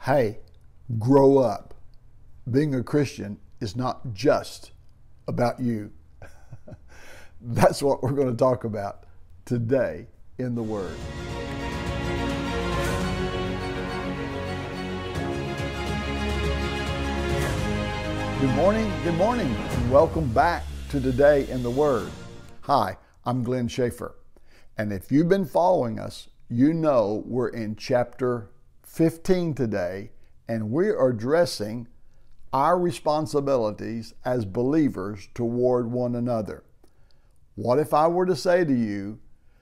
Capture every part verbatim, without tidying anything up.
Hey, grow up. Being a Christian is not just about you. That's what we're going to talk about today in the Word. Good morning, good morning, and welcome back to Today in the Word. Hi, I'm Glenn Schaefer, and if you've been following us, you know we're in chapter fifteen today, and we are addressing our responsibilities as believers toward one another. What if I were to say to you,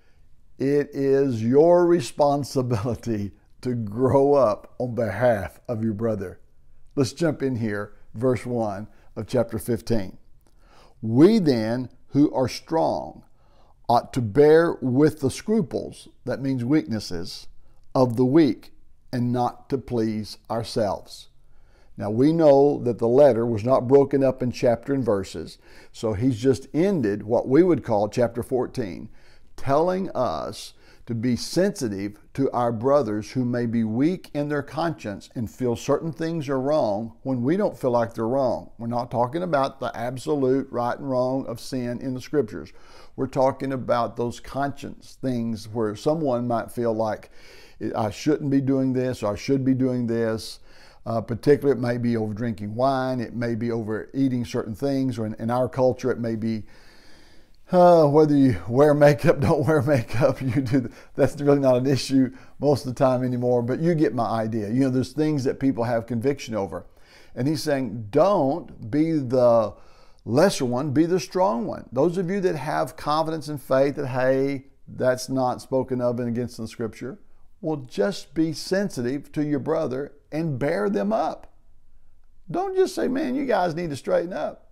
it is your responsibility to grow up on behalf of your brother? Let's jump in here, verse one of chapter fifteen. We then, who are strong, ought to bear with the scruples, that means weaknesses, of the weak, and not to please ourselves. Now we know that the letter was not broken up in chapter and verses, so he's just ended what we would call chapter fourteen, telling us to be sensitive to our brothers who may be weak in their conscience and feel certain things are wrong when we don't feel like they're wrong. We're not talking about the absolute right and wrong of sin in the scriptures. We're talking about those conscience things where someone might feel like, I shouldn't be doing this, or I should be doing this. Uh, particularly, it may be over drinking wine, it may be over eating certain things, or in, in our culture, it may be uh, whether you wear makeup, don't wear makeup. You do. That's really not an issue most of the time anymore, but you get my idea. You know, there's things that people have conviction over. And he's saying, don't be the lesser one, be the strong one. Those of you that have confidence and faith that, hey, that's not spoken of and against the scripture, well, just be sensitive to your brother and bear them up. Don't just say, man, you guys need to straighten up.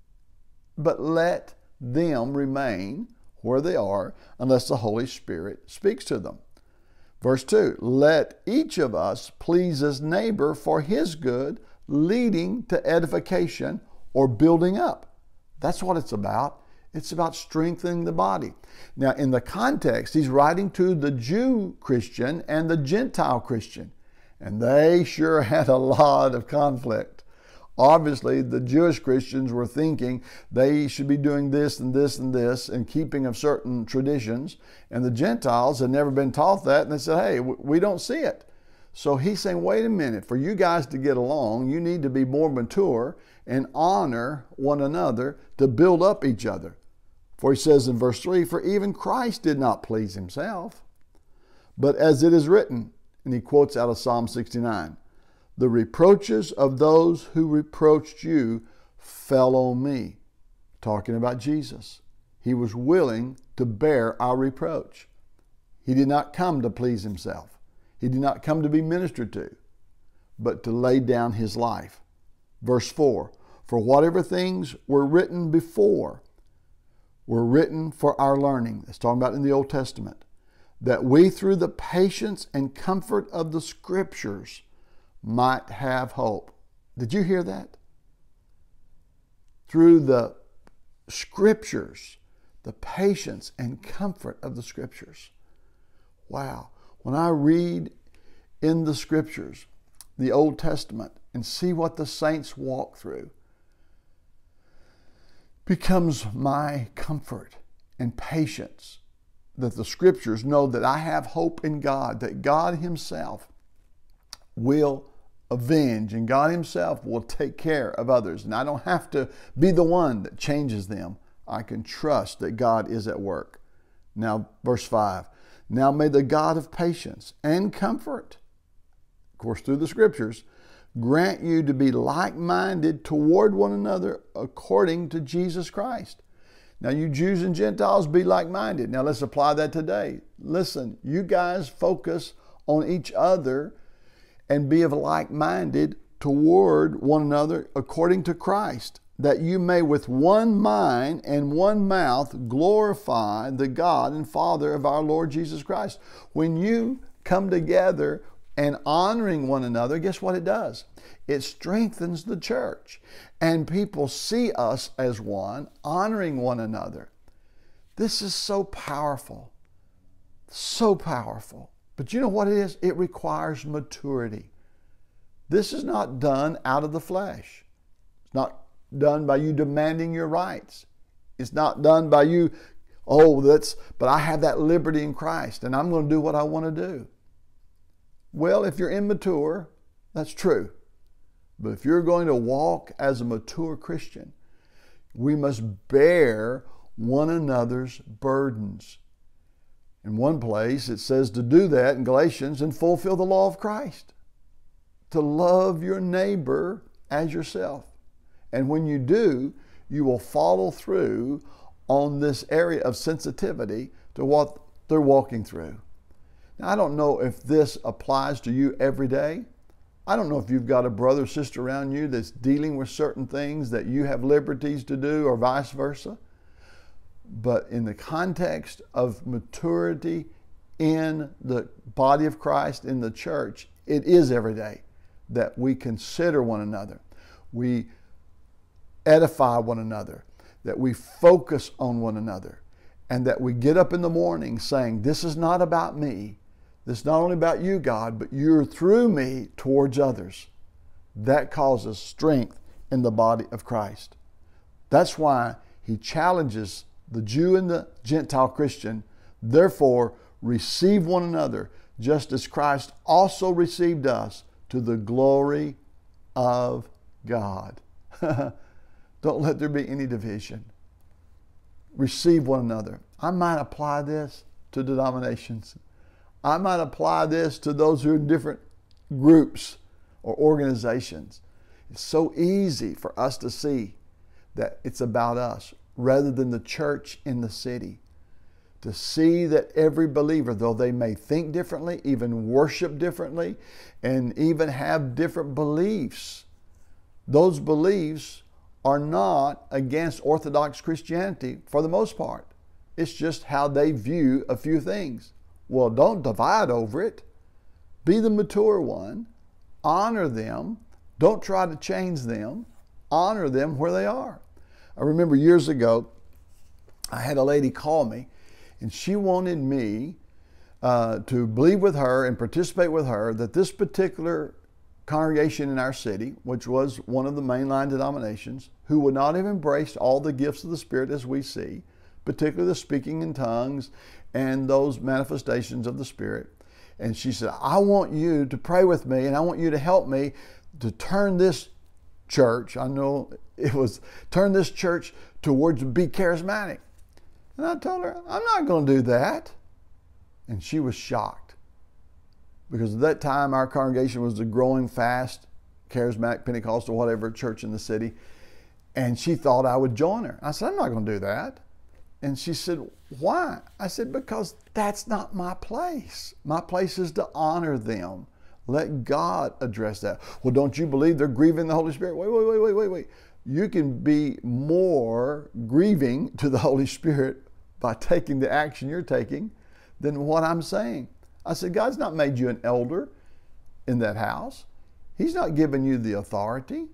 But let them remain where they are unless the Holy Spirit speaks to them. Verse two, let each of us please his neighbor for his good, leading to edification or building up. That's what it's about. It's about strengthening the body. Now, in the context, he's writing to the Jew Christian and the Gentile Christian, and they sure had a lot of conflict. Obviously, the Jewish Christians were thinking they should be doing this and this and this and keeping of certain traditions, and the Gentiles had never been taught that, and they said, hey, we don't see it. So he's saying, wait a minute, for you guys to get along, you need to be more mature and honor one another to build up each other. For he says in verse three, for even Christ did not please himself, but as it is written, and he quotes out of Psalm sixty-nine, the reproaches of those who reproached you fell on me. Talking about Jesus. He was willing to bear our reproach. He did not come to please himself. He did not come to be ministered to, but to lay down his life. Verse four, for whatever things were written before were written for our learning. That's talking about in the Old Testament. That we through the patience and comfort of the scriptures might have hope. Did you hear that? Through the scriptures, the patience and comfort of the scriptures. Wow. When I read in the scriptures, the Old Testament, and see what the saints walk through, becomes my comfort and patience that the scriptures know that I have hope in God, that God himself will avenge and God himself will take care of others. And I don't have to be the one that changes them. I can trust that God is at work. Now, verse five, now may the God of patience and comfort, of course through the scriptures, grant you to be like-minded toward one another according to Jesus Christ. Now you Jews and Gentiles, be like-minded. Now let's apply that today. Listen, you guys focus on each other and be of like-minded toward one another according to Christ, that you may with one mind and one mouth glorify the God and Father of our Lord Jesus Christ. When you come together and honoring one another, guess what it does? It strengthens the church. And people see us as one, honoring one another. This is so powerful. So powerful. But you know what it is? It requires maturity. This is not done out of the flesh. It's not done by you demanding your rights. It's not done by you, oh, that's, but I have that liberty in Christ and I'm going to do what I want to do. Well, if you're immature, that's true. But if you're going to walk as a mature Christian, we must bear one another's burdens. In one place, it says to do that in Galatians and fulfill the law of Christ. To love your neighbor as yourself. And when you do, you will follow through on this area of sensitivity to what they're walking through. Now, I don't know if this applies to you every day. I don't know if you've got a brother or sister around you that's dealing with certain things that you have liberties to do or vice versa. But in the context of maturity in the body of Christ, in the church, it is every day that we consider one another. We edify one another, that we focus on one another, and that we get up in the morning saying, this is not about me. This is not only about you, God, but you're through me towards others. That causes strength in the body of Christ. That's why he challenges the Jew and the Gentile Christian, therefore receive one another, just as Christ also received us to the glory of God. Don't let there be any division. Receive one another. I might apply this to denominations. I might apply this to those who are in different groups or organizations. It's so easy for us to see that it's about us rather than the church in the city. To see that every believer, though they may think differently, even worship differently, and even have different beliefs, those beliefs are not against Orthodox Christianity for the most part. It's just how they view a few things. Well, don't divide over it. Be the mature one. Honor them. Don't try to change them. Honor them where they are. I remember years ago, I had a lady call me, and she wanted me uh, to believe with her and participate with her that this particular congregation in our city, which was one of the mainline denominations, who would not have embraced all the gifts of the Spirit as we see, particularly the speaking in tongues and those manifestations of the Spirit. And she said, I want you to pray with me and I want you to help me to turn this church, I know it was, turn this church towards be charismatic. And I told her, I'm not going to do that. And she was shocked. Because at that time, our congregation was a growing fast, charismatic, Pentecostal, whatever, church in the city. And she thought I would join her. I said, I'm not going to do that. And she said, why? I said, because that's not my place. My place is to honor them. Let God address that. Well, don't you believe they're grieving the Holy Spirit? Wait, wait, wait, wait, wait, wait. You can be more grieving to the Holy Spirit by taking the action you're taking than what I'm saying. I said, God's not made you an elder in that house. He's not given you the authority.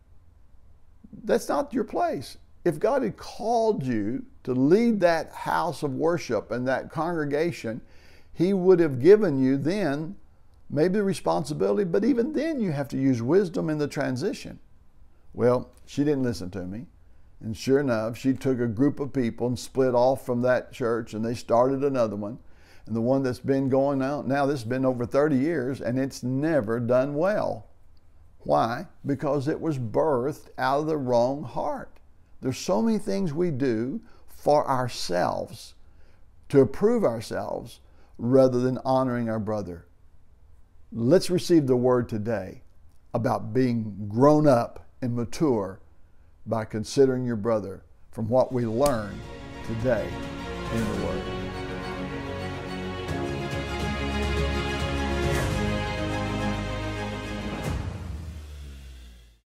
That's not your place. If God had called you to lead that house of worship and that congregation, He would have given you then maybe the responsibility, but even then you have to use wisdom in the transition. Well, she didn't listen to me. And sure enough, she took a group of people and split off from that church and they started another one. And the one that's been going out now, this has been over thirty years and it's never done well. Why? Because it was birthed out of the wrong heart. There's so many things we do for ourselves to approve ourselves rather than honoring our brother. Let's receive the word today about being grown up and mature by considering your brother from what we learn today in the word.